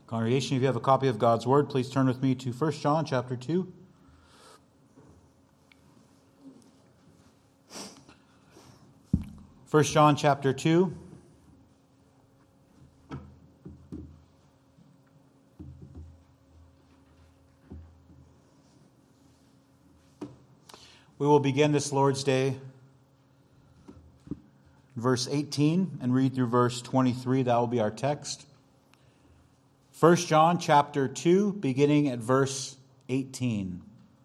Congregation, if you have a copy of God's Word, please turn with me to 1 John chapter 2. 1 John chapter 2. We will begin this Lord's Day, verse 18, and read through verse 23. That will be our text. 1 John chapter 2, beginning at verse 18.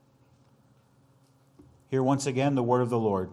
Hear once again the word of the Lord.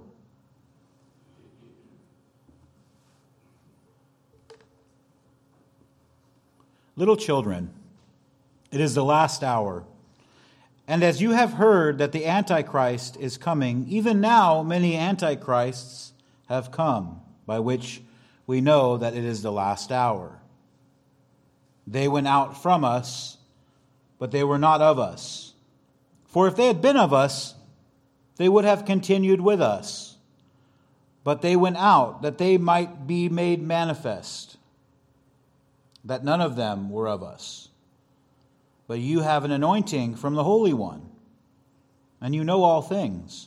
Little children, it is the last hour. And as you have heard that the Antichrist is coming, even now many Antichrists have come, by which we know that it is the last hour. They went out from us, but they were not of us. For if they had been of us, they would have continued with us. But they went out, that they might be made manifest, that none of them were of us. But you have an anointing from the Holy One, and you know all things.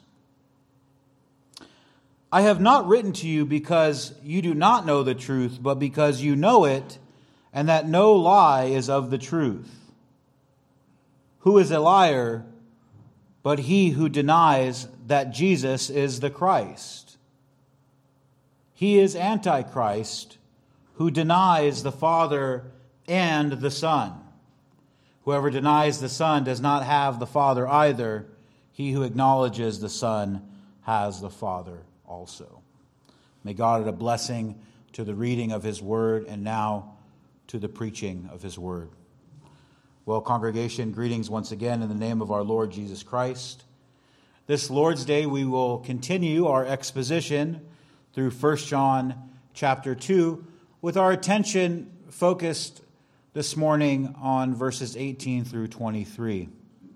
I have not written to you because you do not know the truth, but because you know it, and that no lie is of the truth. Who is a liar but he who denies that Jesus is the Christ? He is Antichrist, who denies the Father and the Son. Whoever denies the Son does not have the Father either. He who acknowledges the Son has the Father also. May God add a blessing to the reading of His Word, and now to the preaching of His Word. Well, congregation, greetings once again in the name of our Lord Jesus Christ. This Lord's Day we will continue our exposition through 1 John chapter 2 with our attention focused this morning on verses 18 through 23.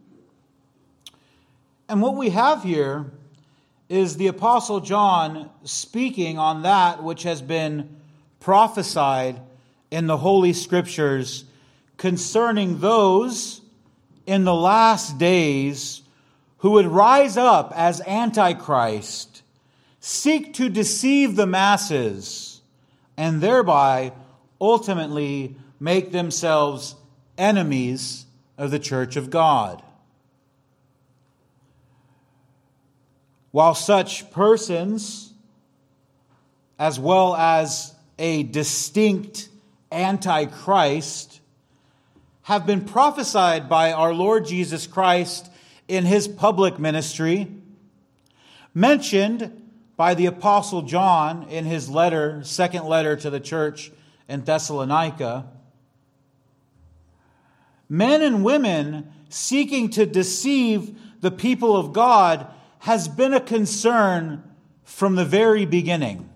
And what we have here is the Apostle John speaking on that which has been prophesied in the Holy Scriptures concerning those in the last days who would rise up as Antichrist, seek to deceive the masses, and thereby ultimately make themselves enemies of the church of God. While such persons, as well as a distinct Antichrist, have been prophesied by our Lord Jesus Christ in His public ministry, mentioned by the Apostle John in his letter, second letter to the church in Thessalonica. Men and women seeking to deceive the people of God has been a concern from the very beginning.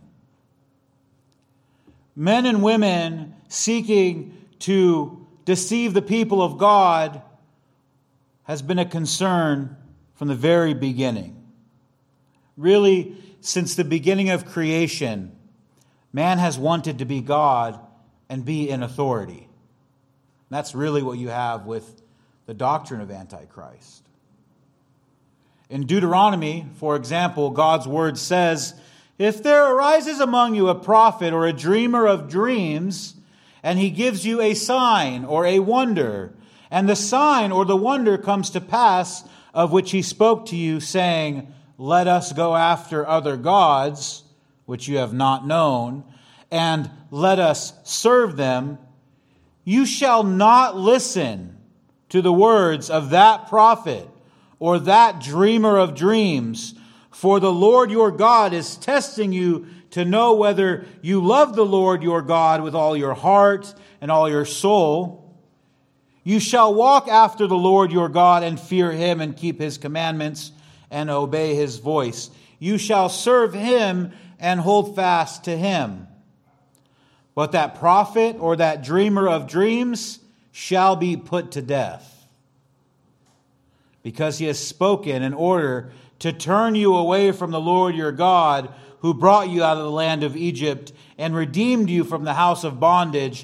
Men and women seeking to deceive the people of God has been a concern from the very beginning. Really, since the beginning of creation, man has wanted to be God and be in authority. That's really what you have with the doctrine of Antichrist. In Deuteronomy, for example, God's word says, "If there arises among you a prophet or a dreamer of dreams, and he gives you a sign or a wonder, and the sign or the wonder comes to pass of which he spoke to you, saying, 'Let us go after other gods, which you have not known, and let us serve them,' you shall not listen to the words of that prophet or that dreamer of dreams, for the Lord your God is testing you to know whether you love the Lord your God with all your heart and all your soul. You shall walk after the Lord your God and fear Him and keep His commandments and obey His voice. You shall serve Him and hold fast to Him. But that prophet or that dreamer of dreams shall be put to death, because he has spoken in order to turn you away from the Lord your God, who brought you out of the land of Egypt and redeemed you from the house of bondage,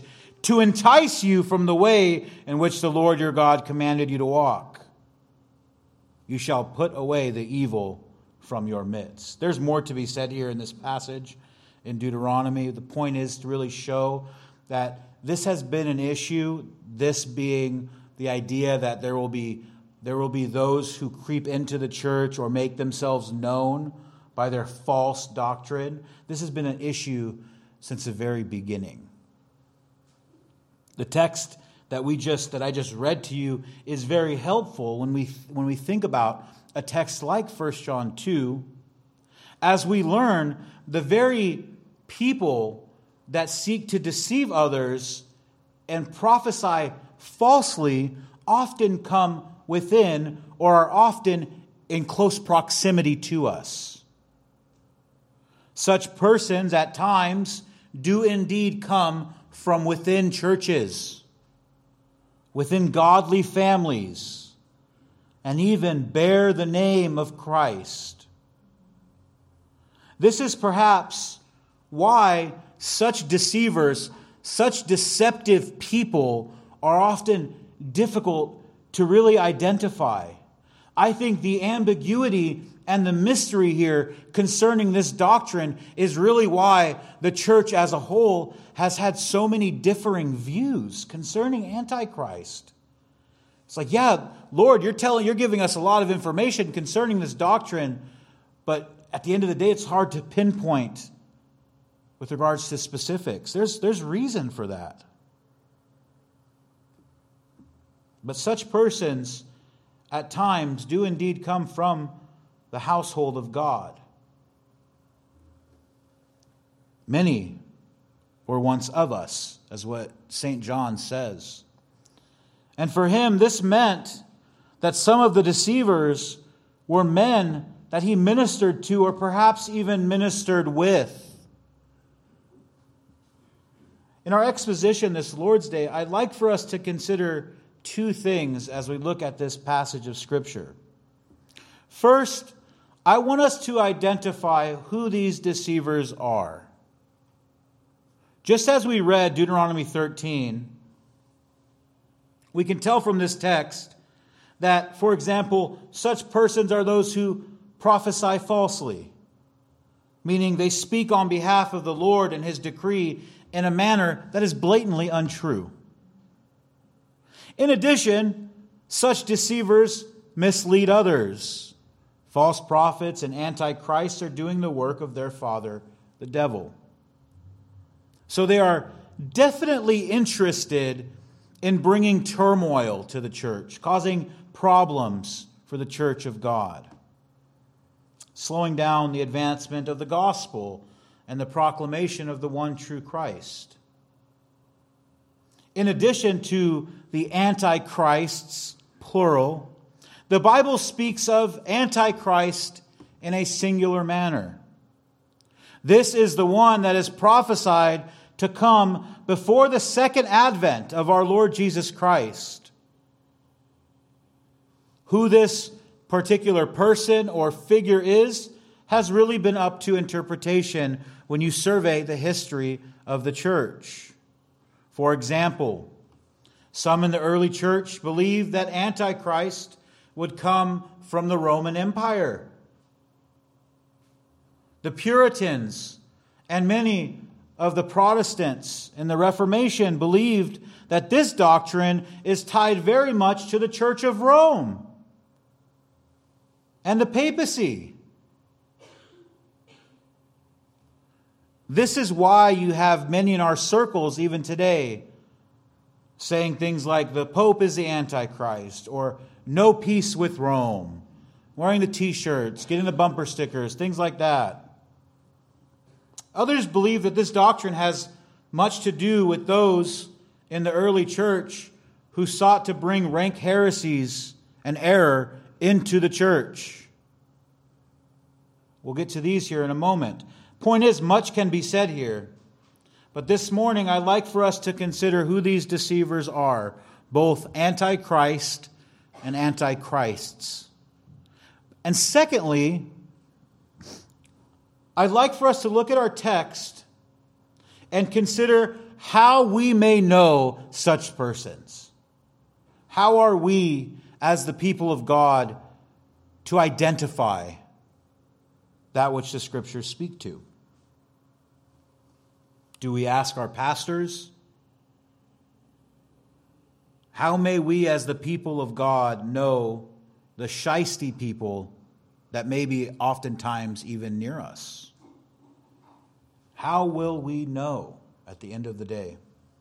to entice you from the way in which the Lord your God commanded you to walk. You shall put away the evil from your midst. There's more to be said here in this passage in Deuteronomy. The point is to really show that this has been an issue, this being the idea that there will be those who creep into the church or make themselves known by their false doctrine. This has been an issue since the very beginning. The text that I just read to you is very helpful when we think about a text like 1 John 2, as we learn the very people that seek to deceive others and prophesy falsely often come within or are often in close proximity to us. Such persons at times do indeed come from within churches, within godly families, and even bear the name of Christ. This is perhaps why such deceivers, such deceptive people are often difficult to really identify. I think the ambiguity and the mystery here concerning this doctrine is really why the church as a whole has had so many differing views concerning Antichrist. It's like, yeah, Lord, you're giving us a lot of information concerning this doctrine, but at the end of the day, it's hard to pinpoint with regards to specifics. There's reason for that. But such persons at times do indeed come from the household of God. Many were once of us, as what St. John says. And for him, this meant that some of the deceivers were men that he ministered to or perhaps even ministered with. In our exposition this Lord's Day, I'd like for us to consider two things as we look at this passage of Scripture. First, I want us to identify who these deceivers are. Just as we read Deuteronomy 13, we can tell from this text that, for example, such persons are those who prophesy falsely, meaning they speak on behalf of the Lord and His decree in a manner that is blatantly untrue. In addition, such deceivers mislead others. False prophets and antichrists are doing the work of their father, the devil. So they are definitely interested in bringing turmoil to the church, causing problems for the church of God, slowing down the advancement of the gospel and the proclamation of the one true Christ. In addition to the antichrists, plural, the Bible speaks of Antichrist in a singular manner. This is the one that is prophesied to come before the second advent of our Lord Jesus Christ. Who this particular person or figure is has really been up to interpretation when you survey the history of the church. For example, some in the early church believed that Antichrist would come from the Roman Empire. The Puritans and many of the Protestants in the Reformation believed that this doctrine is tied very much to the Church of Rome and the papacy. This is why you have many in our circles, even today, saying things like the Pope is the Antichrist, or no peace with Rome, wearing the t-shirts, getting the bumper stickers, things like that. Others believe that this doctrine has much to do with those in the early church who sought to bring rank heresies and error into the church. We'll get to these here in a moment. Point is, much can be said here. But this morning, I'd like for us to consider who these deceivers are, both Antichrist and Antichrists. And secondly, I'd like for us to look at our text and consider how we may know such persons. How are we, as the people of God, to identify that which the Scriptures speak to? Do we ask our pastors? How may we, as the people of God, know the shisty people that may be oftentimes even near us? How will we know at the end of the day?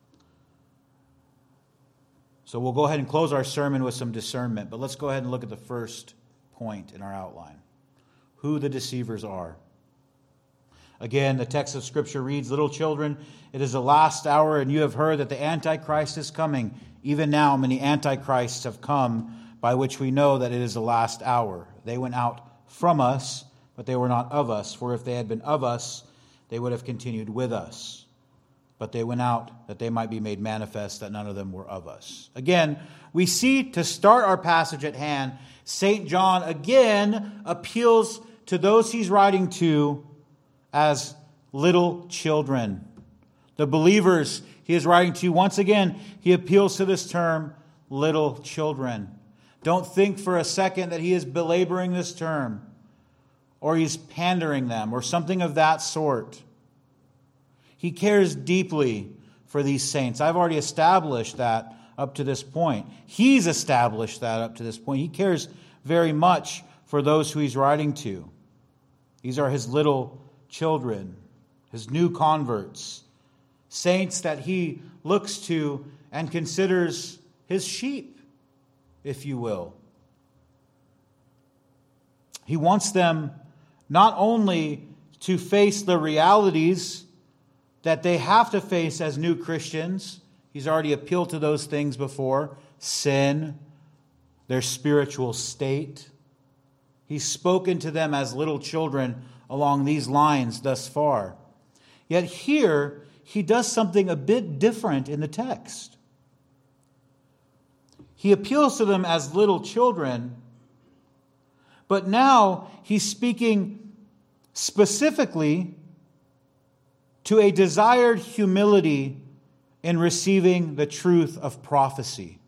So we'll go ahead and close our sermon with some discernment, but let's go ahead and look at the first point in our outline. Who the deceivers are. Again, the text of Scripture reads, "Little children, it is the last hour, and you have heard that the Antichrist is coming. Even now many Antichrists have come, by which we know that it is the last hour. They went out from us, but they were not of us. For if they had been of us, they would have continued with us. But they went out that they might be made manifest that none of them were of us." Again, we see, to start our passage at hand, St. John again appeals to those he's writing to as little children. The believers he is writing to, once again, he appeals to this term, little children. Don't think for a second that he is belaboring this term, or he's pandering them, or something of that sort. He cares deeply for these saints. I've already established that up to this point. He's established that up to this point. He cares very much for those who he's writing to. These are his little children, his new converts, saints that he looks to and considers his sheep, if you will. He wants them not only to face the realities that they have to face as new Christians. He's already appealed to those things before. Sin, their spiritual state. He's spoken to them as little children along these lines thus far. Yet here, he does something a bit different in the text. He appeals to them as little children, but now he's speaking specifically to a desired humility in receiving the truth of prophecy.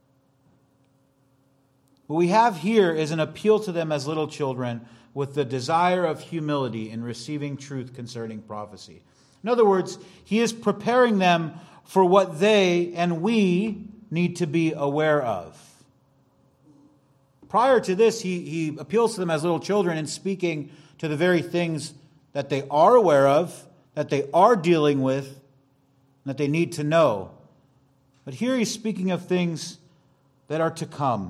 What we have here is an appeal to them as little children with the desire of humility in receiving truth concerning prophecy. In other words, he is preparing them for what they and we need to be aware of. Prior to this, he appeals to them as little children in speaking to the very things that they are aware of, that they are dealing with, and that they need to know. But here he's speaking of things that are to come.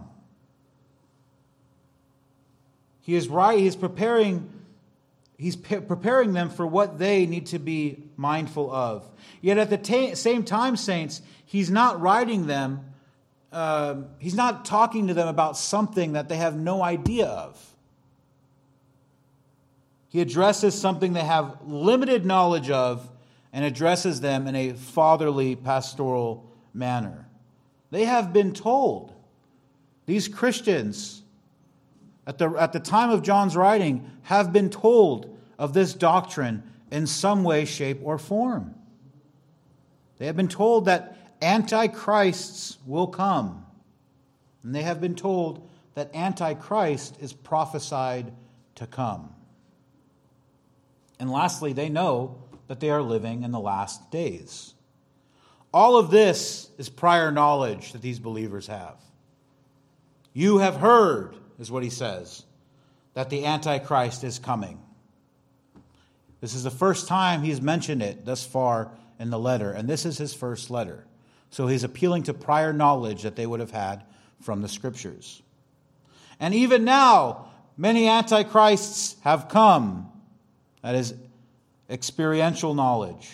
He is right. He's preparing them for what they need to be mindful of. Yet at the same time, saints, he's not writing them. He's not talking to them about something that they have no idea of. He addresses something they have limited knowledge of and addresses them in a fatherly, pastoral manner. They have been told, these Christians, at the time of John's writing, have been told of this doctrine in some way, shape, or form. They have been told that antichrists will come. And they have been told that Antichrist is prophesied to come. And lastly, they know that they are living in the last days. All of this is prior knowledge that these believers have. You have heard, is what he says, that the Antichrist is coming. This is the first time he's mentioned it thus far in the letter, and this is his first letter. So he's appealing to prior knowledge that they would have had from the Scriptures. And even now, many antichrists have come. That is experiential knowledge,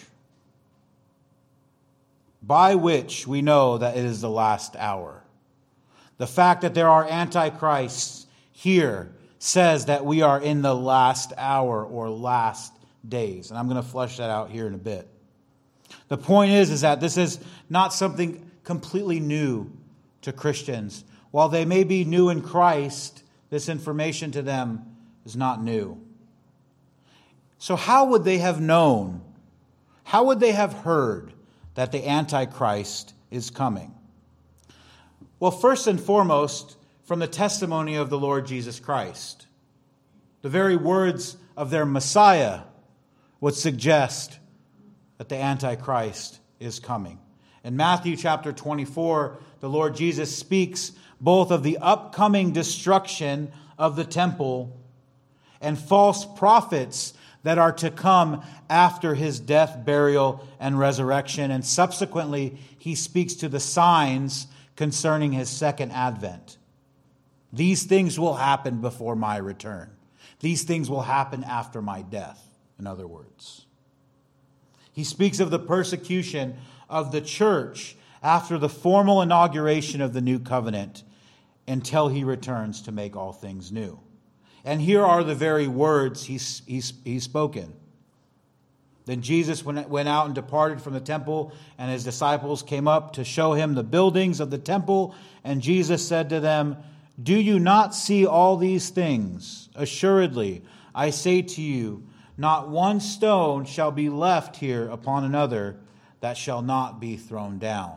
by which we know that it is the last hour. The fact that there are antichrists here says that we are in the last hour or last days. And I'm going to flesh that out here in a bit. The point is that this is not something completely new to Christians. While they may be new in Christ, this information to them is not new. So how would they have known? How would they have heard that the Antichrist is coming? Well, first and foremost, from the testimony of the Lord Jesus Christ. The very words of their Messiah would suggest that the Antichrist is coming. In Matthew chapter 24, the Lord Jesus speaks both of the upcoming destruction of the temple and false prophets that are to come after his death, burial, and resurrection. And subsequently, he speaks to the signs concerning his second advent. These things will happen before my return. These things will happen after my death, in other words. He speaks of the persecution of the church after the formal inauguration of the new covenant until he returns to make all things new. And here are the very words he's spoken. Then Jesus went out and departed from the temple, and his disciples came up to show him the buildings of the temple. And Jesus said to them, "Do you not see all these things? Assuredly, I say to you, not one stone shall be left here upon another that shall not be thrown down."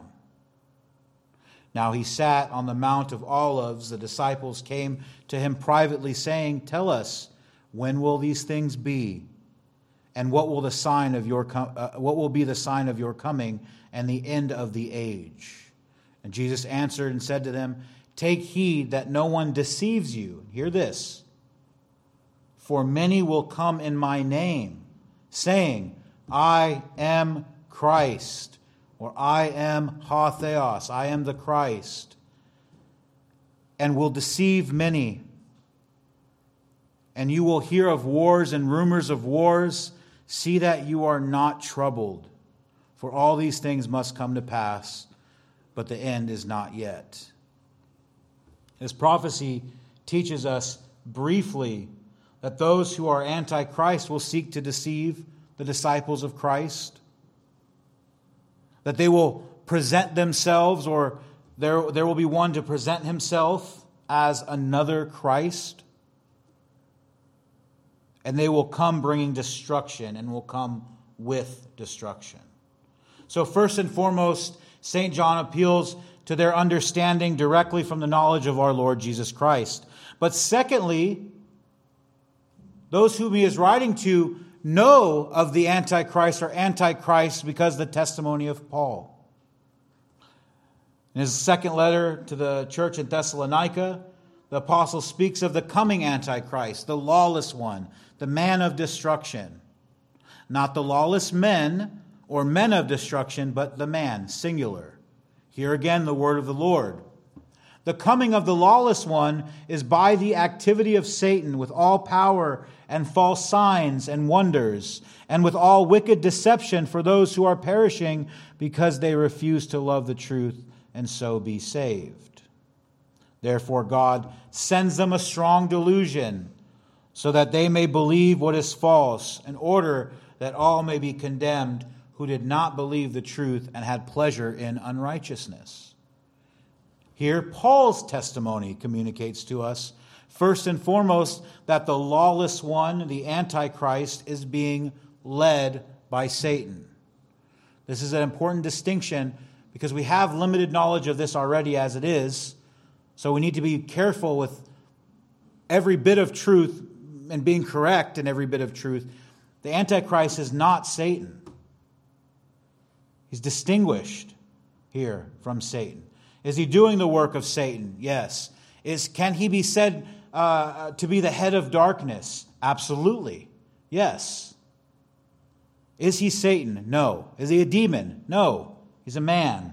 Now he sat on the Mount of Olives. The disciples came to him privately, saying, "Tell us, when will these things be? And what will be the sign of your coming and the end of the age?" And Jesus answered and said to them, "Take heed that no one deceives you." Hear this. "For many will come in my name, saying, 'I am Christ,' or 'I am Hatheos,' 'I am the Christ,' and will deceive many. And you will hear of wars and rumors of wars. See that you are not troubled, for all these things must come to pass, but the end is not yet." This prophecy teaches us briefly that those who are antichrist will seek to deceive the disciples of Christ, that they will present themselves, or there will be one to present himself as another Christ, and they will come bringing destruction and will come with destruction. So first and foremost, St. John appeals to their understanding directly from the knowledge of our Lord Jesus Christ. But secondly, those whom he is writing to know of the Antichrist or Antichrist because of the testimony of Paul. In his second letter to the church in Thessalonica, the apostle speaks of the coming Antichrist, the lawless one, the man of destruction. Not the lawless men or men of destruction, but the man, singular. Here again, the word of the Lord. The coming of the lawless one is by the activity of Satan with all power and false signs and wonders, and with all wicked deception for those who are perishing because they refuse to love the truth and so be saved. Therefore God sends them a strong delusion, so that they may believe what is false, in order that all may be condemned who did not believe the truth and had pleasure in unrighteousness. Here, Paul's testimony communicates to us, first and foremost, that the lawless one, the Antichrist, is being led by Satan. This is an important distinction because we have limited knowledge of this already as it is, so we need to be careful with every bit of truth and being correct in every bit of truth. The Antichrist is not Satan. He's distinguished here from Satan. Is he doing the work of Satan? Yes. Can he be said to be the head of darkness? Absolutely. Yes. Is he Satan? No. Is he a demon? No. He's a man.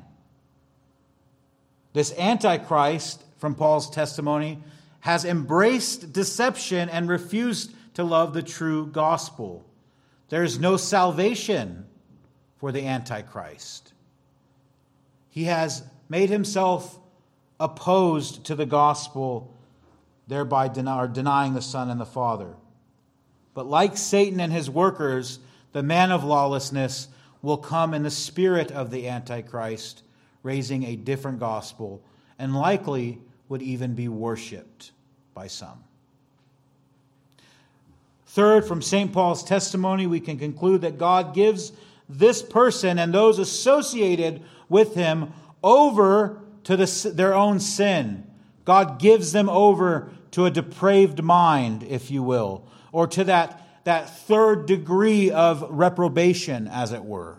This Antichrist, from Paul's testimony, has embraced deception and refused to love the true gospel. There is no salvation for the Antichrist. He has made himself opposed to the gospel, thereby denying the Son and the Father. But like Satan and his workers, the man of lawlessness will come in the spirit of the Antichrist, raising a different gospel, and likely would even be worshipped by some. Third, from St. Paul's testimony, we can conclude that God gives this person and those associated with him over to their own sin. God gives them over to a depraved mind, if you will, or to that third degree of reprobation, as it were,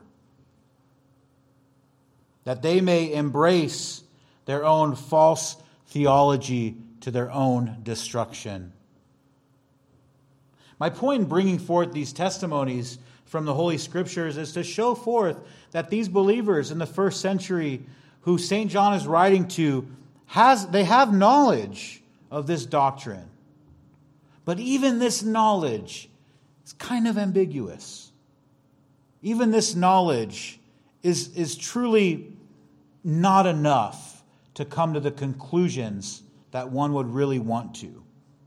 that they may embrace their own false theology to their own destruction. My point in bringing forth these testimonies from the Holy Scriptures is to show forth that these believers in the first century who St. John is writing to, they have knowledge of this doctrine. But even this knowledge is kind of ambiguous. Even this knowledge is truly not enough to come to the conclusions that one would really want to.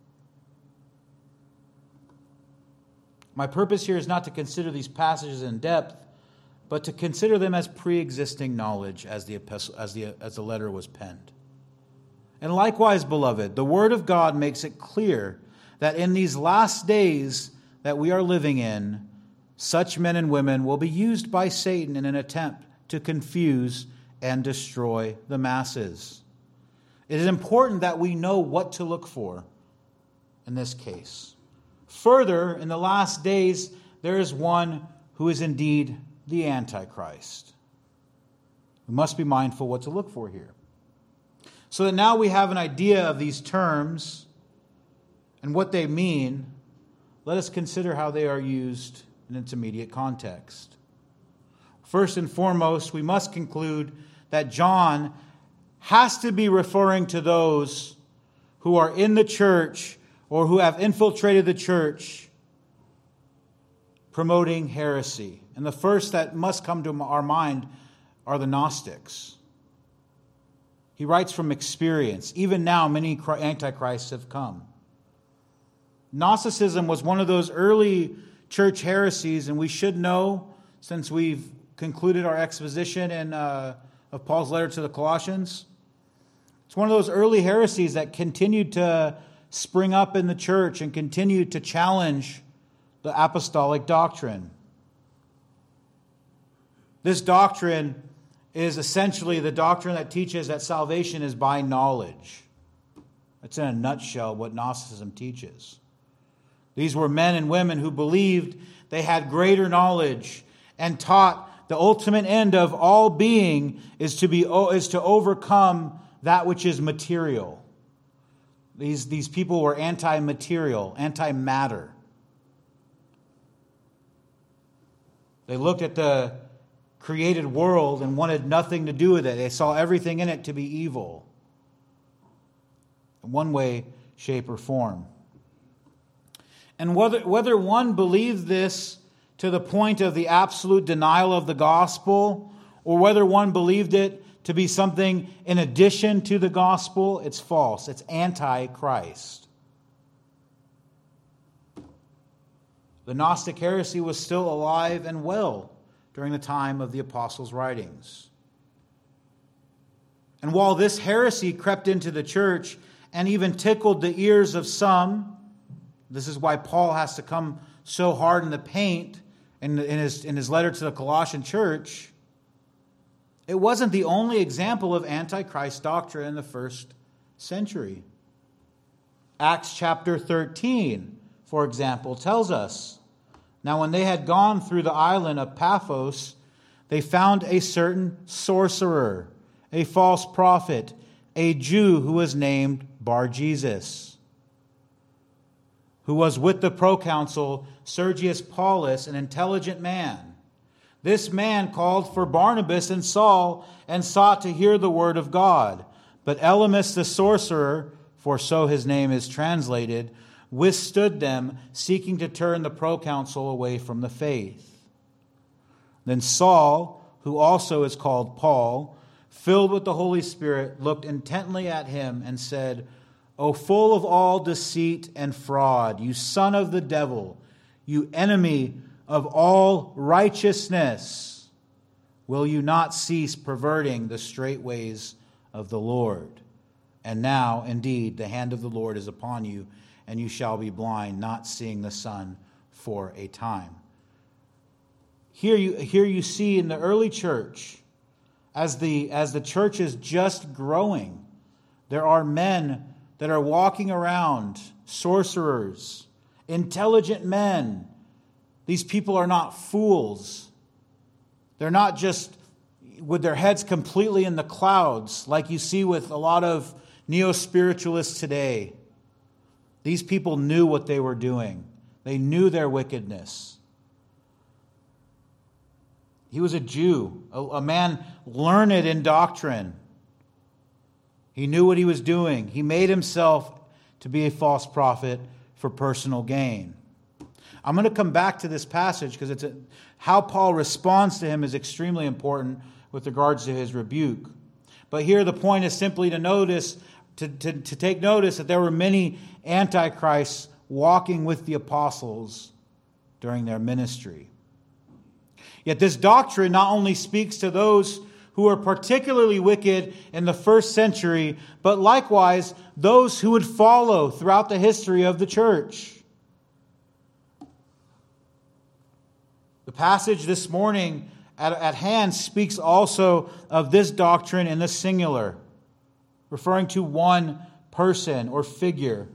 My purpose here is not to consider these passages in depth, but to consider them as pre-existing knowledge as the letter was penned. And likewise, beloved, the Word of God makes it clear that in these last days that we are living in, such men and women will be used by Satan in an attempt to confuse and destroy the masses. It is important that we know what to look for in this case. Further, in the last days, there is one who is indeed the Antichrist. We must be mindful what to look for here. So that now we have an idea of these terms and what they mean, let us consider how they are used in its immediate context. First and foremost, we must conclude that John has to be referring to those who are in the church or who have infiltrated the church promoting heresy. And the first that must come to our mind are the Gnostics. He writes from experience. Even now, many antichrists have come. Gnosticism was one of those early church heresies, and we should know, since we've concluded our exposition of Paul's letter to the Colossians, it's one of those early heresies that continued to spring up in the church and continued to challenge the apostolic doctrine. This doctrine is essentially the doctrine that teaches that salvation is by knowledge. That's in a nutshell what Gnosticism teaches. These were men and women who believed they had greater knowledge and taught the ultimate end of all being is to overcome that which is material. These people were anti-material, anti-matter. They looked at the created world and wanted nothing to do with it. They saw everything in it to be evil, in one way, shape, or form. And whether one believed this to the point of the absolute denial of the gospel, or whether one believed it to be something in addition to the gospel, it's false. It's anti-Christ. The Gnostic heresy was still alive and well during the time of the apostles' writings. And while this heresy crept into the church and even tickled the ears of some, this is why Paul has to come so hard in the paint in his letter to the Colossian church, it wasn't the only example of Antichrist doctrine in the first century. Acts chapter 13, for example, tells us, "Now when they had gone through the island of Paphos, they found a certain sorcerer, a false prophet, a Jew who was named Bar-Jesus, who was with the proconsul Sergius Paulus, an intelligent man. This man called for Barnabas and Saul and sought to hear the word of God. But Elymas the sorcerer, for so his name is translated, withstood them, seeking to turn the proconsul away from the faith. Then Saul, who also is called Paul, filled with the Holy Spirit, looked intently at him and said, 'O full of all deceit and fraud, you son of the devil, you enemy of all righteousness, will you not cease perverting the straight ways of the Lord? And now, indeed, the hand of the Lord is upon you, and you shall be blind, not seeing the sun for a time.'" here you see in the early church, as the church is just growing, there are men that are walking around, sorcerers, intelligent men. These people are not fools. They're not just with their heads completely in the clouds like you see with a lot of neo-spiritualists today. These people knew what they were doing. They knew their wickedness. He was a Jew, a man learned in doctrine. He knew what he was doing. He made himself to be a false prophet for personal gain. I'm going to come back to this passage because how Paul responds to him is extremely important with regards to his rebuke. But here the point is simply to take notice that there were many antichrists walking with the apostles during their ministry. Yet this doctrine not only speaks to those who were particularly wicked in the first century, but likewise those who would follow throughout the history of the church. The passage this morning at hand speaks also of this doctrine in the singular, referring to one person or figure.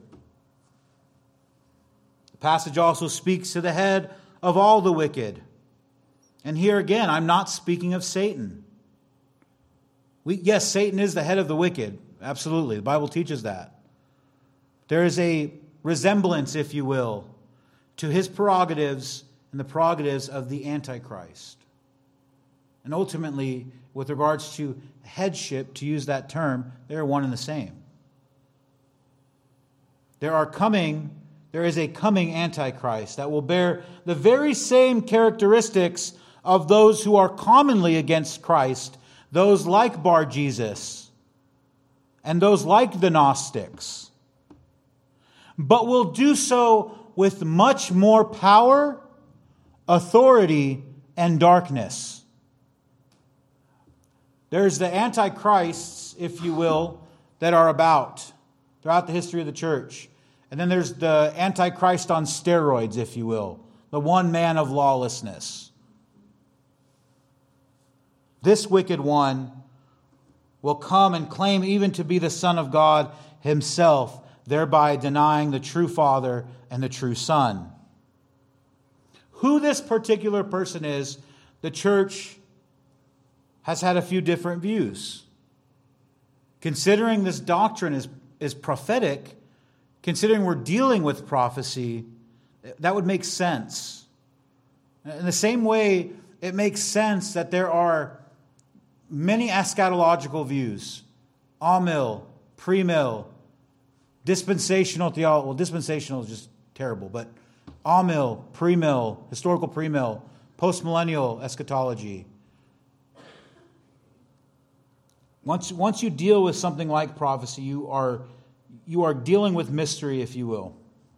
The passage also speaks to the head of all the wicked. And here again, I'm not speaking of Satan. Yes, Satan is the head of the wicked. Absolutely. The Bible teaches that. There is a resemblance, if you will, to his prerogatives and the prerogatives of the Antichrist. And ultimately, with regards to headship, to use that term, they are one and the same. There is a coming Antichrist that will bear the very same characteristics of those who are commonly against Christ, those like Bar-Jesus and those like the Gnostics, but will do so with much more power, authority, and darkness. There's the antichrists, if you will, that are about throughout the history of the church. And then there's the antichrist on steroids, if you will, the one man of lawlessness. This wicked one will come and claim even to be the Son of God himself, thereby denying the true Father and the true Son. Who this particular person is, the church has had a few different views. Considering this doctrine is prophetic, considering we're dealing with prophecy, that would make sense. In the same way, it makes sense that there are many eschatological views. Amill, premill, dispensational theology. Well, dispensational is just terrible, but amill, premill, historical premill, postmillennial eschatology. Once you deal with something like prophecy, you are dealing with mystery, if you will.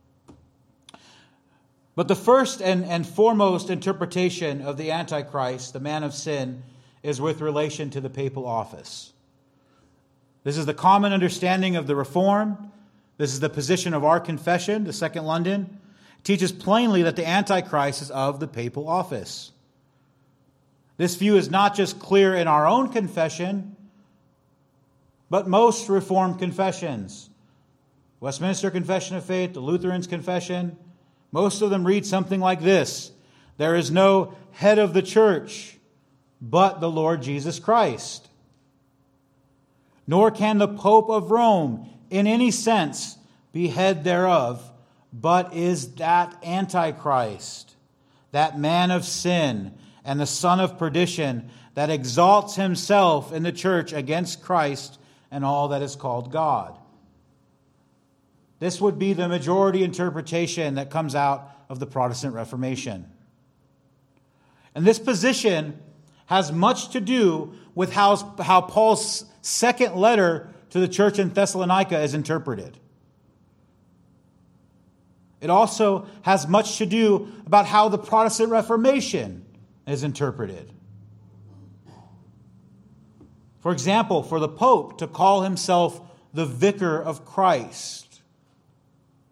But the first and foremost interpretation of the Antichrist, the man of sin, is with relation to the papal office. This is the common understanding of the Reformed. This is the position of our confession, the Second London. It teaches plainly that the Antichrist is of the papal office. This view is not just clear in our own confession, but most Reformed confessions. Westminster Confession of Faith, the Lutherans' Confession, most of them read something like this: there is no head of the church but the Lord Jesus Christ. Nor can the Pope of Rome, in any sense, be head thereof, but is that Antichrist, that man of sin and the son of perdition, that exalts himself in the church against Christ and all that is called God. This would be the majority interpretation that comes out of the Protestant Reformation. And this position has much to do with how Paul's second letter to the church in Thessalonica is interpreted. It also has much to do about how the Protestant Reformation is interpreted. For example, for the Pope to call himself the Vicar of Christ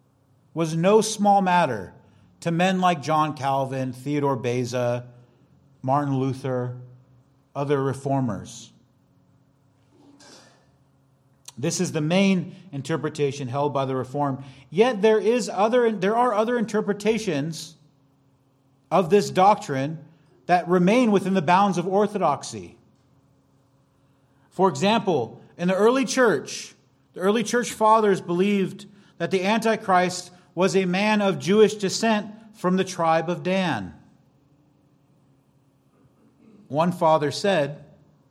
was no small matter to men like John Calvin, Theodore Beza, Martin Luther, other reformers. This is the main interpretation held by the Reformed. Yet there are other interpretations of this doctrine that remain within the bounds of orthodoxy. For example, in the early church fathers believed that the Antichrist was a man of Jewish descent from the tribe of Dan. One father said,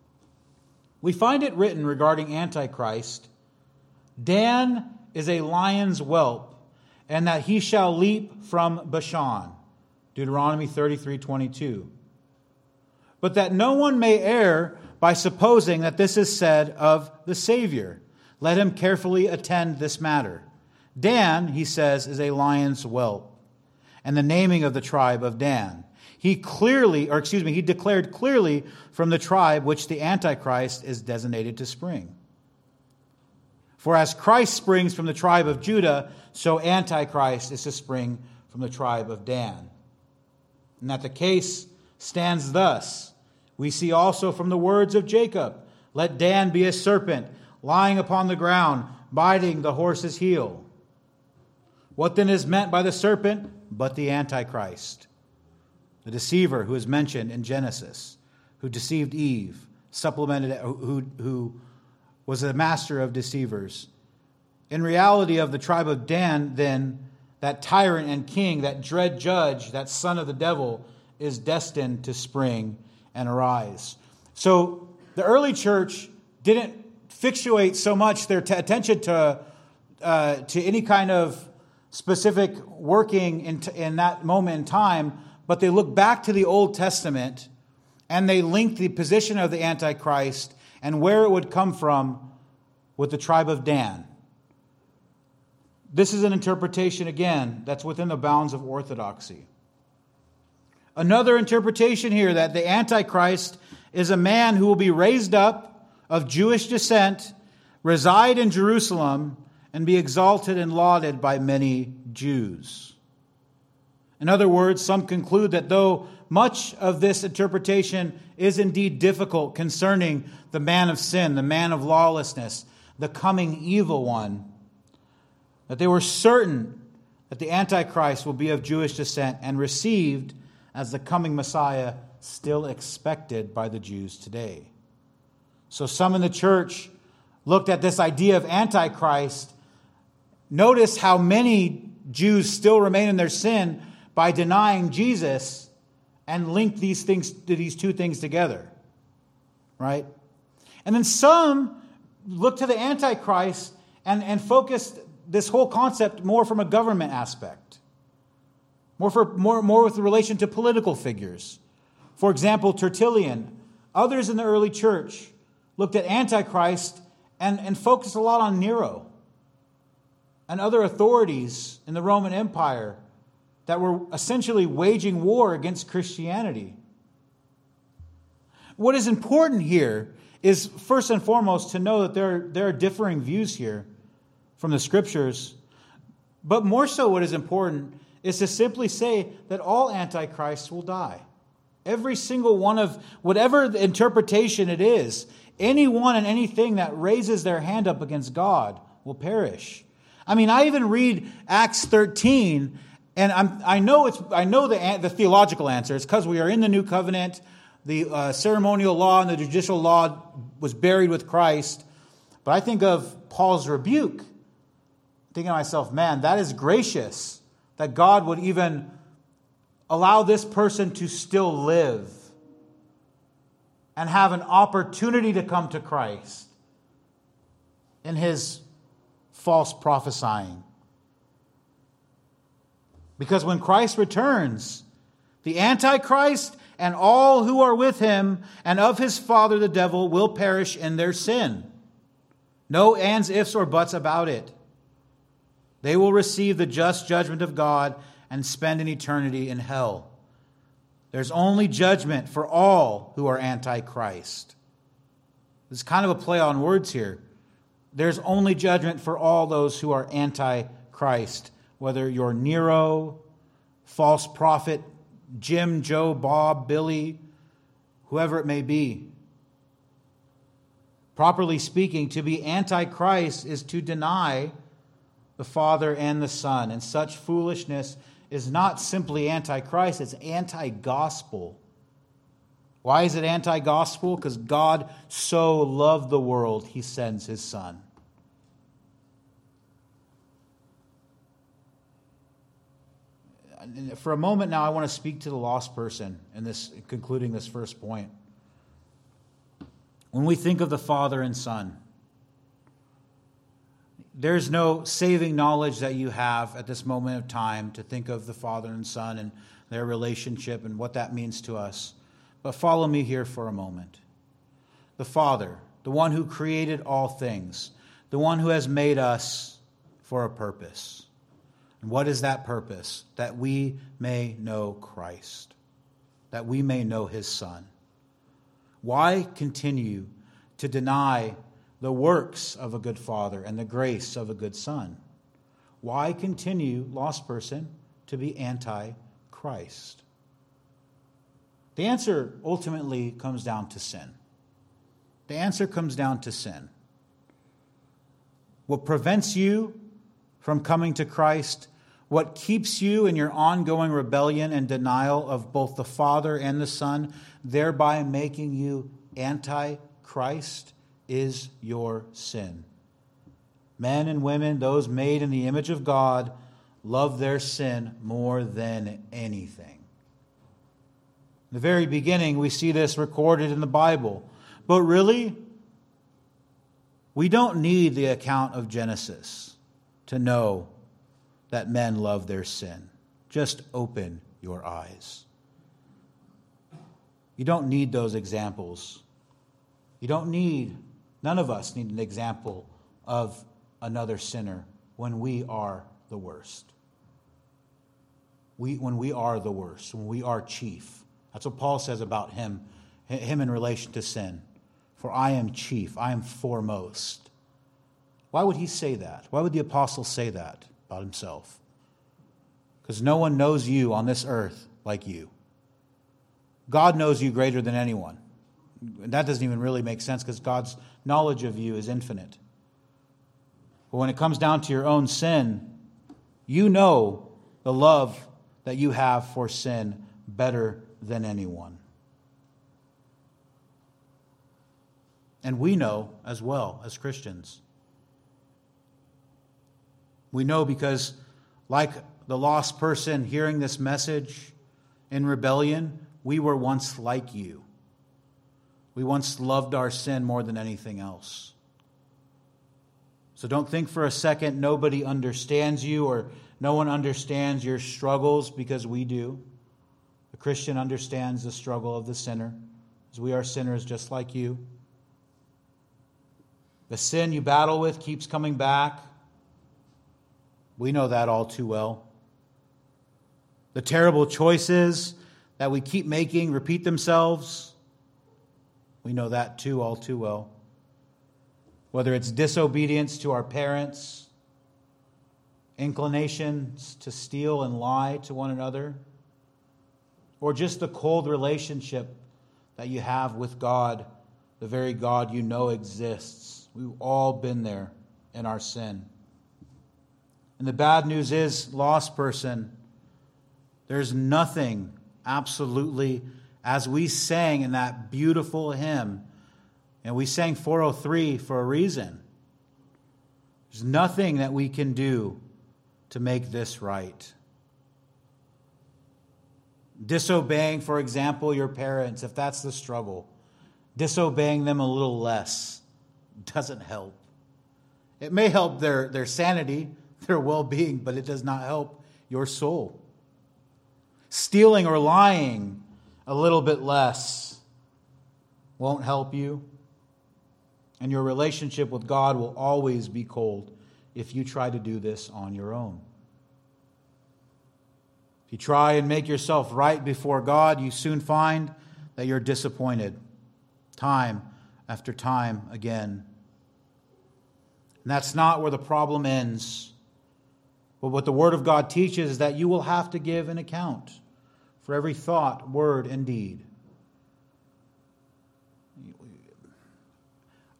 "We find it written regarding Antichrist, Dan is a lion's whelp, and that he shall leap from Bashan." Deuteronomy 33:22. But that no one may err by supposing that this is said of the Savior, let him carefully attend this matter. Dan, he says, is a lion's whelp, and the naming of the tribe of Dan. He declared clearly from the tribe which the Antichrist is designated to spring. For as Christ springs from the tribe of Judah, so Antichrist is to spring from the tribe of Dan. And that the case stands thus. We see also from the words of Jacob, "Let Dan be a serpent, lying upon the ground, biting the horse's heel." What then is meant by the serpent but the Antichrist? The deceiver who is mentioned in Genesis, who deceived Eve, who was the master of deceivers. In reality of the tribe of Dan, then, that tyrant and king, that dread judge, that son of the devil, is destined to spring and arise. So the early church didn't fixate so much their attention to any kind of specific working in that moment in time, but they looked back to the Old Testament and they linked the position of the Antichrist and where it would come from with the tribe of Dan. This is an interpretation, again, that's within the bounds of orthodoxy. Another interpretation here, that the Antichrist is a man who will be raised up of Jewish descent, reside in Jerusalem, and be exalted and lauded by many Jews. In other words, some conclude that though much of this interpretation is indeed difficult concerning the man of sin, the man of lawlessness, the coming evil one, that they were certain that the Antichrist will be of Jewish descent and received as the coming Messiah still expected by the Jews today. So some in the church looked at this idea of Antichrist. Notice how many Jews still remain in their sin by denying Jesus, and link these two things together. Right? And then some look to the Antichrist and focus this whole concept more from a government aspect. More with relation to political figures. For example, Tertullian, others in the early church looked at Antichrist and focused a lot on Nero and other authorities in the Roman Empire that were essentially waging war against Christianity. What is important here is, first and foremost, to know that there are differing views here from the Scriptures. But more so, what is important is to simply say that all antichrists will die. Every single one of whatever the interpretation it is, anyone and anything that raises their hand up against God will perish. I mean, I even read Acts 13, and I know the theological answer. It's because we are in the new covenant. The ceremonial law and the judicial law was buried with Christ. But I think of Paul's rebuke, thinking to myself, man, that is gracious that God would even allow this person to still live and have an opportunity to come to Christ in his false prophesying. Because when Christ returns, the Antichrist and all who are with him and of his father the devil will perish in their sin. No ands, ifs, or buts about it. They will receive the just judgment of God and spend an eternity in hell. There's only judgment for all who are anti-Christ. There's kind of a play on words here. There's only judgment for all those who are anti-Christ. Whether you're Nero, false prophet, Jim, Joe, Bob, Billy, whoever it may be. Properly speaking, to be anti-Christ is to deny the Father and the Son. And such foolishness is not simply anti-Christ, it's anti-gospel. Why is it anti-gospel? Because God so loved the world, He sends His Son. For a moment now, I want to speak to the lost person in this, concluding this first point. When we think of the Father and Son, there's no saving knowledge that you have at this moment of time to think of the Father and Son and their relationship and what that means to us. But follow me here for a moment. The Father, the one who created all things, the one who has made us for a purpose. And what is that purpose? That we may know Christ, that we may know His Son. Why continue to deny the works of a good Father and the grace of a good Son? Why continue, lost person, to be anti-Christ? The answer ultimately comes down to sin. The answer comes down to sin. What prevents you from coming to Christ, what keeps you in your ongoing rebellion and denial of both the Father and the Son, thereby making you anti-Christ, is your sin. Men and women, those made in the image of God, love their sin more than anything. In the very beginning, we see this recorded in the Bible. But really, we don't need the account of Genesis to know that men love their sin. Just open your eyes. You don't need those examples. None of us need an example of another sinner when we are the worst. When we are the worst, when we are chief. That's what Paul says about him in relation to sin. For I am chief, I am foremost. Why would he say that? Why would the apostle say that about himself? Because no one knows you on this earth like you. God knows you greater than anyone. And that doesn't even really make sense because God's knowledge of you is infinite. But when it comes down to your own sin, you know the love that you have for sin better than anyone. And we know as well as Christians. We know because, like the lost person hearing this message in rebellion, we were once like you. We once loved our sin more than anything else. So don't think for a second nobody understands you or no one understands your struggles, because we do. The Christian understands the struggle of the sinner, as we are sinners just like you. The sin you battle with keeps coming back. We know that all too well. The terrible choices that we keep making repeat themselves. We know that too, all too well. Whether it's disobedience to our parents, inclinations to steal and lie to one another, or just the cold relationship that you have with God, the very God you know exists. We've all been there in our sin. And the bad news is, lost person, there's nothing absolutely, as we sang in that beautiful hymn, and we sang 403 for a reason. There's nothing that we can do to make this right. Disobeying, for example, your parents, if that's the struggle, disobeying them a little less doesn't help. It may help their sanity, their well-being, but it does not help your soul. Stealing or lying a little bit less won't help you. And your relationship with God will always be cold if you try to do this on your own. If you try and make yourself right before God, you soon find that you're disappointed time after time again. And that's not where the problem ends. But what the Word of God teaches is that you will have to give an account for every thought, word, and deed.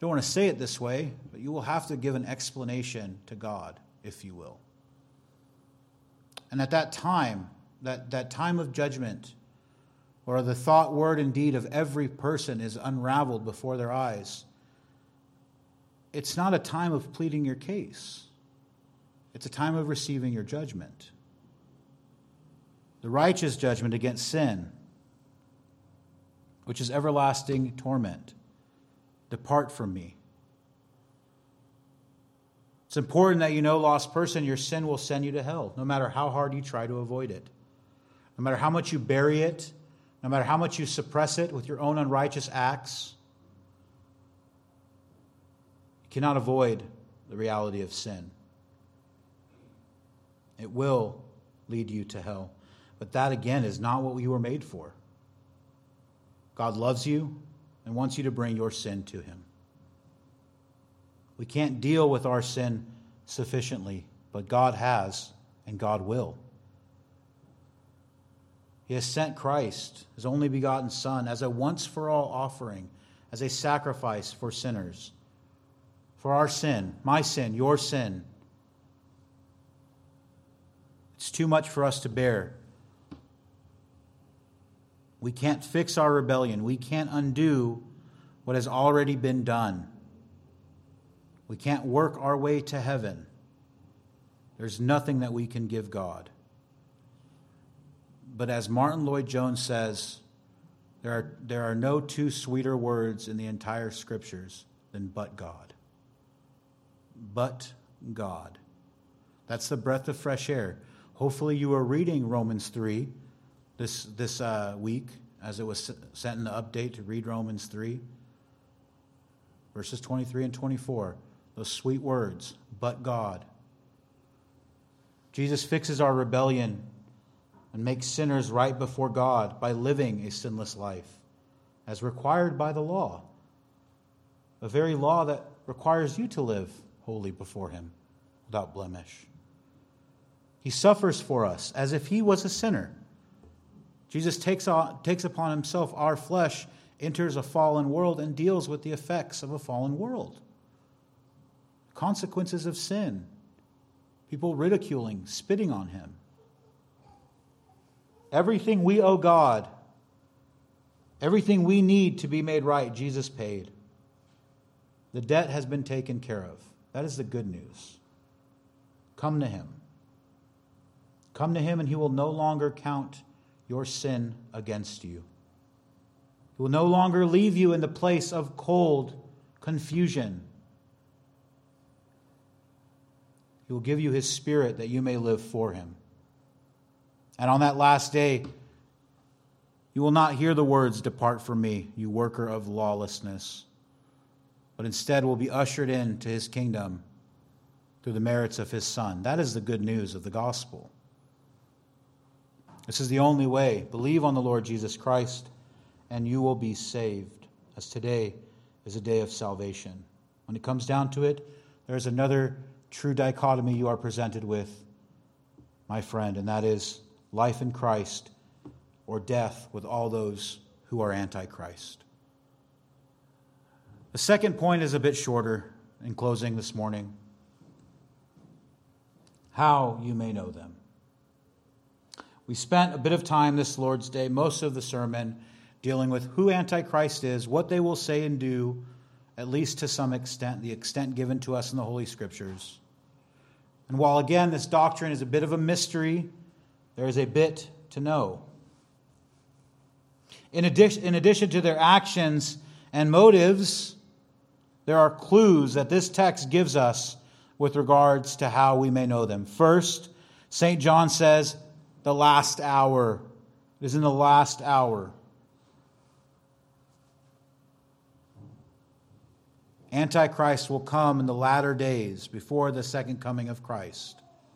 don't want to say it this way, but you will have to give an explanation to God, if you will. And at that time, that time of judgment, where the thought, word, and deed of every person is unraveled before their eyes, it's not a time of pleading your case. It's a time of receiving your judgment. The righteous judgment against sin, which is everlasting torment. Depart from me. It's important that you know, lost person, your sin will send you to hell, no matter how hard you try to avoid it. No matter how much you bury it, no matter how much you suppress it with your own unrighteous acts, you cannot avoid the reality of sin. It will lead you to hell. But that, again, is not what you were made for. God loves you and wants you to bring your sin to him. We can't deal with our sin sufficiently, but God has and God will. He has sent Christ, his only begotten Son, as a once-for-all offering, as a sacrifice for sinners. For our sin, my sin, your sin. It's too much for us to bear. We can't fix our rebellion. We can't undo what has already been done. We can't work our way to heaven. There's nothing that we can give God. But as Martin Lloyd-Jones says, there are no two sweeter words in the entire Scriptures than "but God." But God. That's the breath of fresh air. Hopefully you are reading Romans 3 this week, as it was sent in the update to read Romans 3, verses 23 and 24. Those sweet words, but God. Jesus fixes our rebellion and makes sinners right before God by living a sinless life, as required by the law. The very law that requires you to live holy before him, without blemish. He suffers for us as if he was a sinner. Jesus takes upon himself our flesh, enters a fallen world, and deals with the effects of a fallen world. Consequences of sin. People ridiculing, spitting on him. Everything we owe God, everything we need to be made right, Jesus paid. The debt has been taken care of. That is the good news. Come to him. Come to him, and he will no longer count your sin against you. He will no longer leave you in the place of cold confusion. He will give you his Spirit that you may live for him. And on that last day, you will not hear the words, "Depart from me, you worker of lawlessness," but instead will be ushered into his kingdom through the merits of his Son. That is the good news of the gospel. This is the only way. Believe on the Lord Jesus Christ, and you will be saved, as today is a day of salvation. When it comes down to it, there is another true dichotomy you are presented with, my friend, and that is life in Christ or death with all those who are anti-Christ. The second point is a bit shorter in closing this morning. How you may know them. We spent a bit of time this Lord's Day, most of the sermon, dealing with who Antichrist is, what they will say and do, at least to some extent, the extent given to us in the Holy Scriptures. And while, again, this doctrine is a bit of a mystery, there is a bit to know. In addition to their actions and motives, there are clues that this text gives us with regards to how we may know them. First, St. John says, the last hour. It is in the last hour. Antichrist will come in the latter days before the second coming of Christ.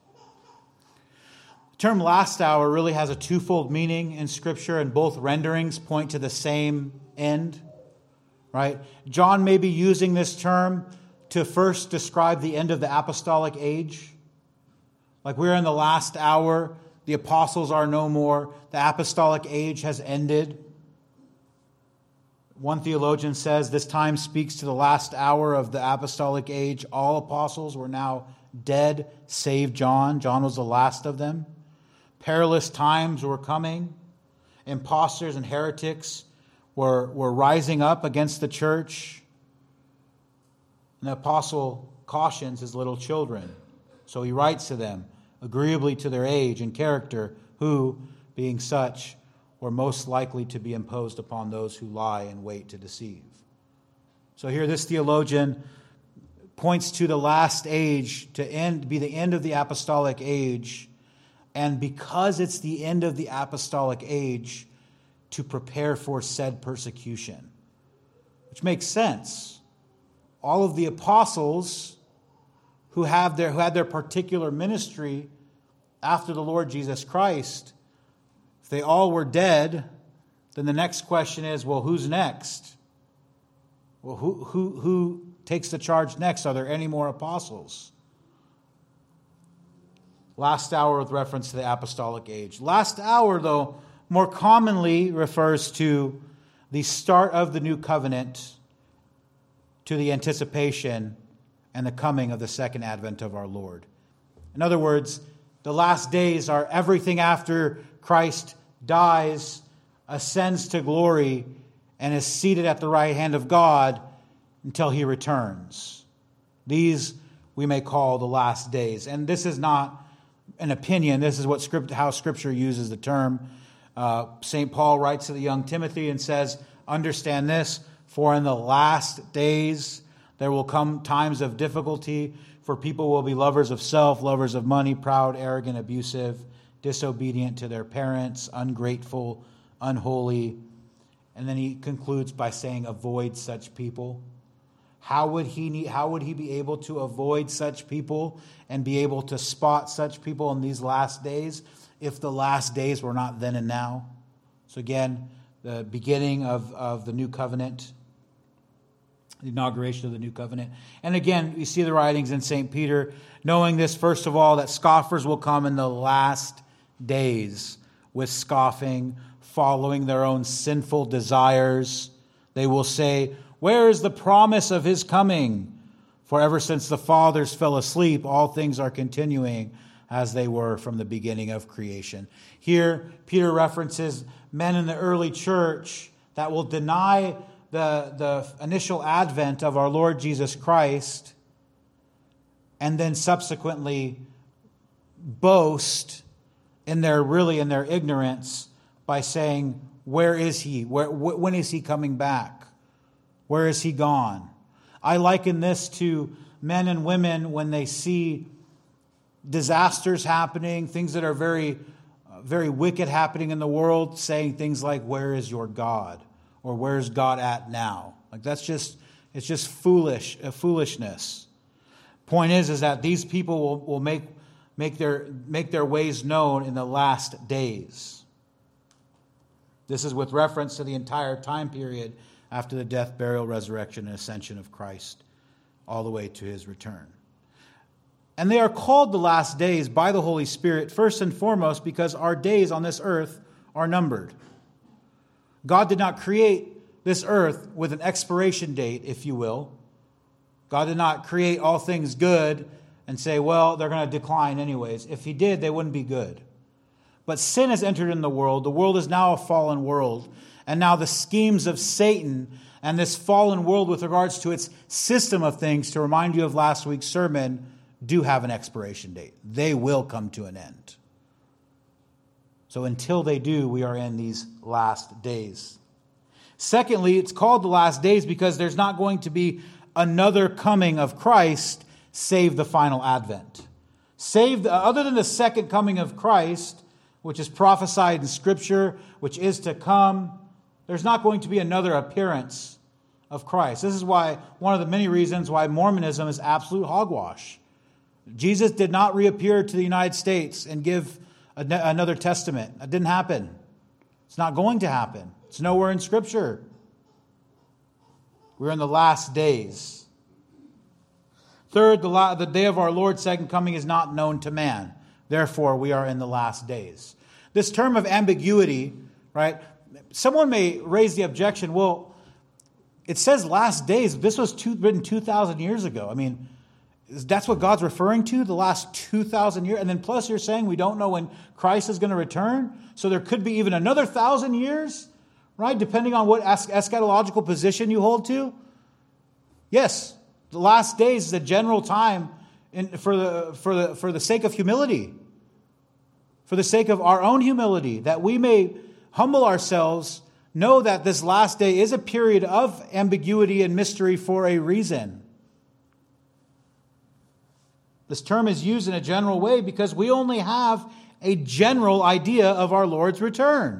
The term last hour really has a twofold meaning in Scripture, and both renderings point to the same end. Right? John may be using this term to first describe the end of the apostolic age. Like we're in the last hour, the apostles are no more, the apostolic age has ended. One theologian says this time speaks to the last hour of the apostolic age. All apostles were now dead, save John. John was the last of them. Perilous times were coming. Impostors and heretics were rising up against the church. And the apostle cautions his little children. So he writes to them, agreeably to their age and character, who, being such, were most likely to be imposed upon those who lie in wait to deceive. So here this theologian points to the last age to be the end of the apostolic age, and because it's the end of the apostolic age, to prepare for said persecution. Which makes sense. All of the apostles who had their particular ministry after the Lord Jesus Christ, if they all were dead, then the next question is, well, who's next? Well, who takes the charge next? Are there any more apostles? Last hour with reference to the apostolic age. Last hour, though, more commonly refers to the start of the new covenant, to the anticipation and the coming of the second advent of our Lord. In other words, the last days are everything after Christ dies, ascends to glory, and is seated at the right hand of God until he returns. These we may call the last days. And this is not an opinion. This is how Scripture uses the term. St. Paul writes to the young Timothy and says, understand this, for in the last days there will come times of difficulty, for people will be lovers of self, lovers of money, proud, arrogant, abusive, disobedient to their parents, ungrateful, unholy. And then he concludes by saying, avoid such people. How would he be able to avoid such people and be able to spot such people in these last days if the last days were not then and now? So again, the beginning of the new covenant, the inauguration of the new covenant. And again, we see the writings in St. Peter, knowing this, first of all, that scoffers will come in the last days with scoffing, following their own sinful desires. They will say, where is the promise of his coming? For ever since the fathers fell asleep, all things are continuing as they were from the beginning of creation. Here, Peter references men in the early church that will deny the initial advent of our Lord Jesus Christ and then subsequently boast in their ignorance by saying, where is he? When is he coming back? Where is he gone? I liken this to men and women when they see disasters happening, things that are very, very wicked happening in the world, saying things like, where is your God? Or where's God at now? Like it's just foolishness. Point is that these people will make their ways known in the last days. This is with reference to the entire time period after the death, burial, resurrection, and ascension of Christ, all the way to his return. And they are called the last days by the Holy Spirit, first and foremost, because our days on this earth are numbered. God did not create this earth with an expiration date, if you will. God did not create all things good and say, well, they're going to decline anyways. If he did, they wouldn't be good. But sin has entered in the world. The world is now a fallen world. And now the schemes of Satan and this fallen world with regards to its system of things, to remind you of last week's sermon, do have an expiration date. They will come to an end. So until they do, we are in these last days. Secondly, it's called the last days because there's not going to be another coming of Christ save the final advent. Other than the second coming of Christ, which is prophesied in Scripture, which is to come, there's not going to be another appearance of Christ. This is why one of the many reasons why Mormonism is absolute hogwash. Jesus did not reappear to the United States and give another testament. That didn't happen. It's not going to happen. It's nowhere in Scripture. We're in the last days. Third, the day of our Lord's second coming is not known to man. Therefore, we are in the last days. This term of ambiguity, right? Someone may raise the objection, well, it says last days. This was written 2,000 years ago. I mean, that's what God's referring to, the last 2,000 years. And then plus you're saying we don't know when Christ is going to return. So there could be even another 1,000 years, right? Depending on what eschatological position you hold to. Yes, the last days is a general time for the sake of humility. For the sake of our own humility, that we may humble ourselves, know that this last day is a period of ambiguity and mystery for a reason. This term is used in a general way because we only have a general idea of our Lord's return.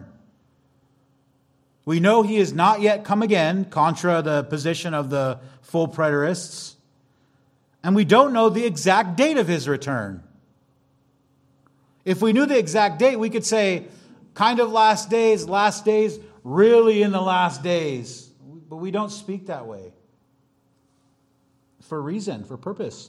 We know he is not yet come again, contra the position of the full preterists. And we don't know the exact date of his return. If we knew the exact date, we could say, kind of last days, really in the last days. But we don't speak that way. For reason, for purpose.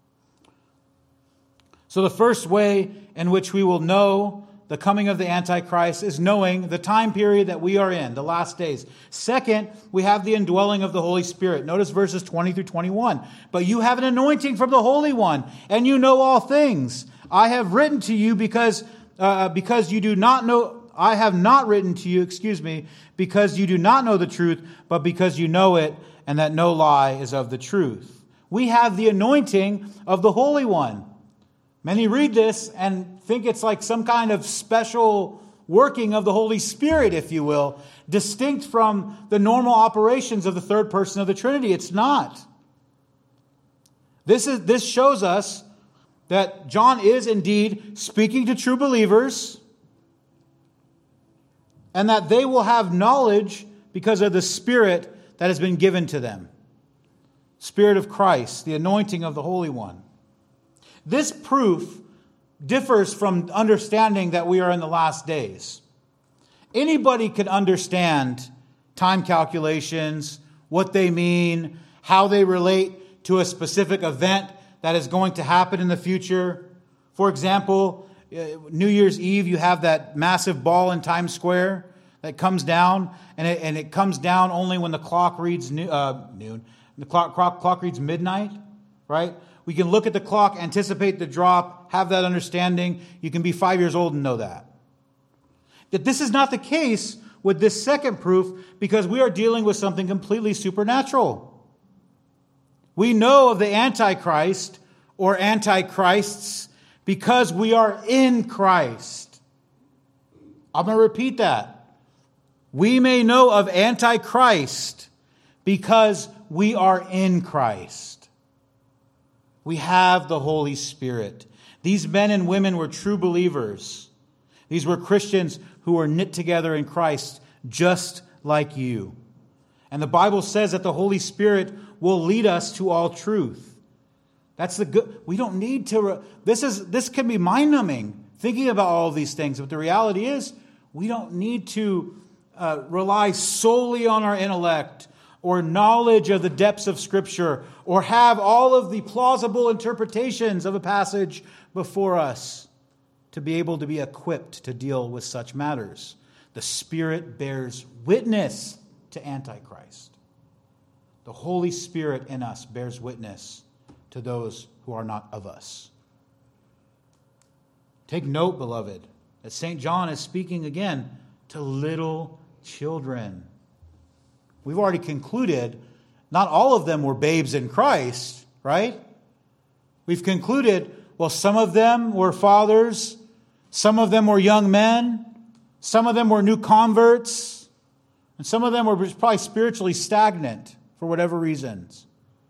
So the first way in which we will know the coming of the Antichrist is knowing the time period that we are in, the last days. Second, we have the indwelling of the Holy Spirit. Notice verses 20 through 21. But you have an anointing from the Holy One, and you know all things. I have written to you because you do not know. I have not written to you, because you do not know the truth, but because you know it, and that no lie is of the truth. We have the anointing of the Holy One. Many read this and think it's like some kind of special working of the Holy Spirit, if you will, distinct from the normal operations of the third person of the Trinity. It's not. This shows us that John is indeed speaking to true believers, and that they will have knowledge because of the Spirit that has been given to them. Spirit of Christ, the anointing of the Holy One. This proof differs from understanding that we are in the last days. Anybody can understand time calculations, what they mean, how they relate to a specific event that is going to happen in the future. For example, New Year's Eve, you have that massive ball in Times Square that comes down, and it comes down only when the clock reads noon. The clock reads midnight, right? We can look at the clock, anticipate the drop, have that understanding. You can be 5 years old and know that. That this is not the case with this second proof because we are dealing with something completely supernatural. We know of the Antichrist or Antichrists because we are in Christ. I'm going to repeat that. We may know of Antichrist because we are in Christ. We have the Holy Spirit. These men and women were true believers. These were Christians who were knit together in Christ, just like you. And the Bible says that the Holy Spirit will lead us to all truth. That's the good. We don't need to. This can be mind-numbing, thinking about all of these things. But the reality is, we don't need to rely solely on our intellect or knowledge of the depths of Scripture, or have all of the plausible interpretations of a passage before us to be able to be equipped to deal with such matters. The Spirit bears witness to Antichrist. The Holy Spirit in us bears witness to those who are not of us. Take note, beloved, that St. John is speaking again to little children. We've already concluded not all of them were babes in Christ, right? We've concluded, well, some of them were fathers, some of them were young men, some of them were new converts, and some of them were probably spiritually stagnant for whatever reasons.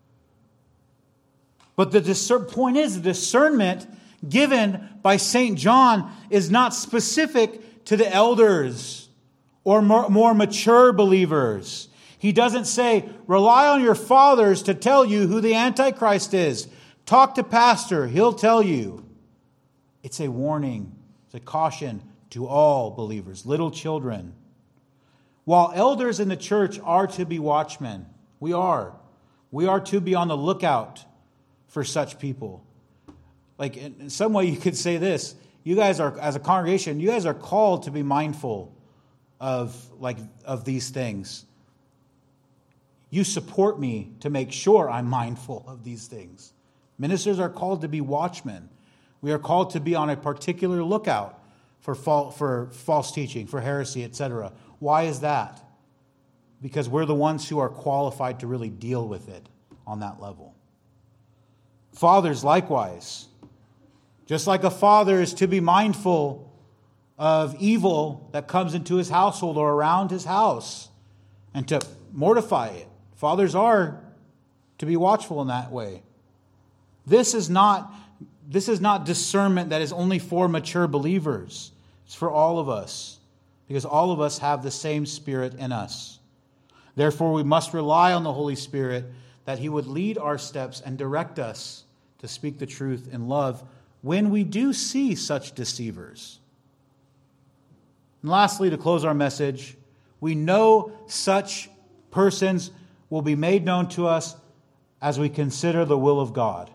But the point is, the discernment given by St. John is not specific to the elders or more mature believers. He doesn't say, rely on your fathers to tell you who the Antichrist is. Talk to pastor, he'll tell you. It's a warning, it's a caution to all believers, little children. While elders in the church are to be watchmen, we are to be on the lookout for such people. Like in some way you could say this, you guys are, as a congregation, you guys are called to be mindful of these things. you support me to make sure I'm mindful of these things. Ministers are called to be watchmen. We are called to be on a particular lookout for false teaching, for heresy, etc. Why is that? Because we're the ones who are qualified to really deal with it on that level. Fathers, likewise. Just like a father is to be mindful of evil that comes into his household or around his house and to mortify it. Fathers are to be watchful in that way. This is not discernment that is only for mature believers. It's for all of us, because all of us have the same Spirit in us. Therefore, we must rely on the Holy Spirit that He would lead our steps and direct us to speak the truth in love when we do see such deceivers. And lastly, to close our message, we know such persons will be made known to us as we consider the will of God.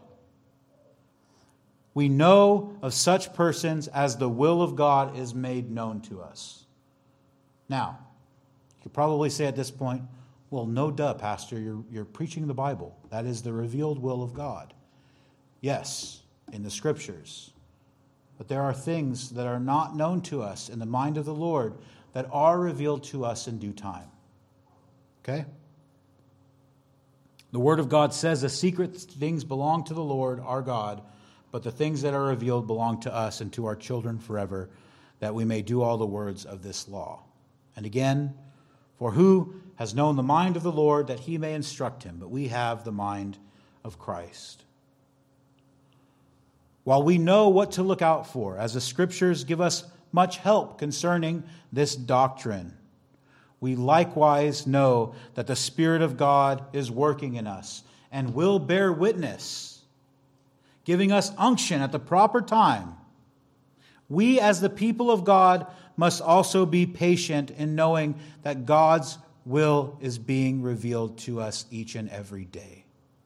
We know of such persons as the will of God is made known to us. Now, you could probably say at this point, well, no duh, Pastor, you're preaching the Bible. That is the revealed will of God. Yes, in the Scriptures. But there are things that are not known to us in the mind of the Lord that are revealed to us in due time. Okay? The Word of God says the secret things belong to the Lord, our God, but the things that are revealed belong to us and to our children forever, that we may do all the words of this law. And again, for who has known the mind of the Lord that he may instruct him? But we have the mind of Christ. While we know what to look out for, as the Scriptures give us much help concerning this doctrine, we likewise know that the Spirit of God is working in us and will bear witness, giving us unction at the proper time. We, as the people of God, must also be patient in knowing that God's will is being revealed to us each and every day.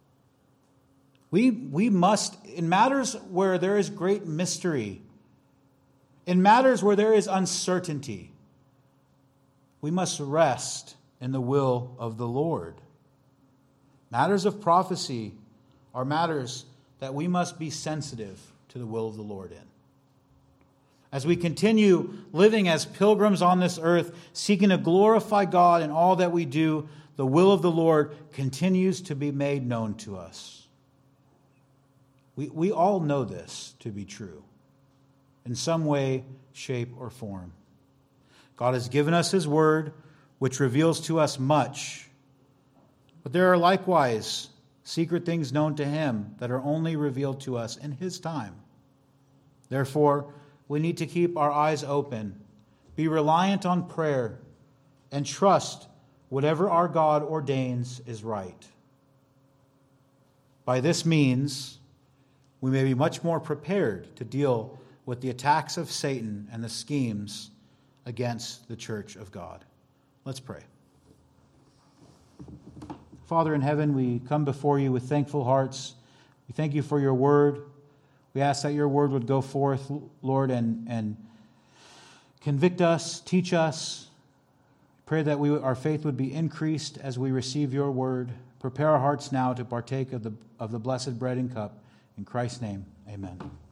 We must, in matters where there is great mystery, in matters where there is uncertainty, we must rest in the will of the Lord. Matters of prophecy are matters that we must be sensitive to the will of the Lord in. As we continue living as pilgrims on this earth, seeking to glorify God in all that we do, the will of the Lord continues to be made known to us. We all know this to be true, in some way, shape, or form. God has given us His Word, which reveals to us much. But there are likewise secret things known to Him that are only revealed to us in His time. Therefore, we need to keep our eyes open, be reliant on prayer, and trust whatever our God ordains is right. By this means, we may be much more prepared to deal with the attacks of Satan and the schemes against the church of God. Let's pray. Father in heaven, we come before you with thankful hearts. We thank you for your word. We ask that your word would go forth, Lord, and convict us, teach us. Pray that our faith would be increased as we receive your word. Prepare our hearts now to partake of the blessed bread and cup. In Christ's name, amen.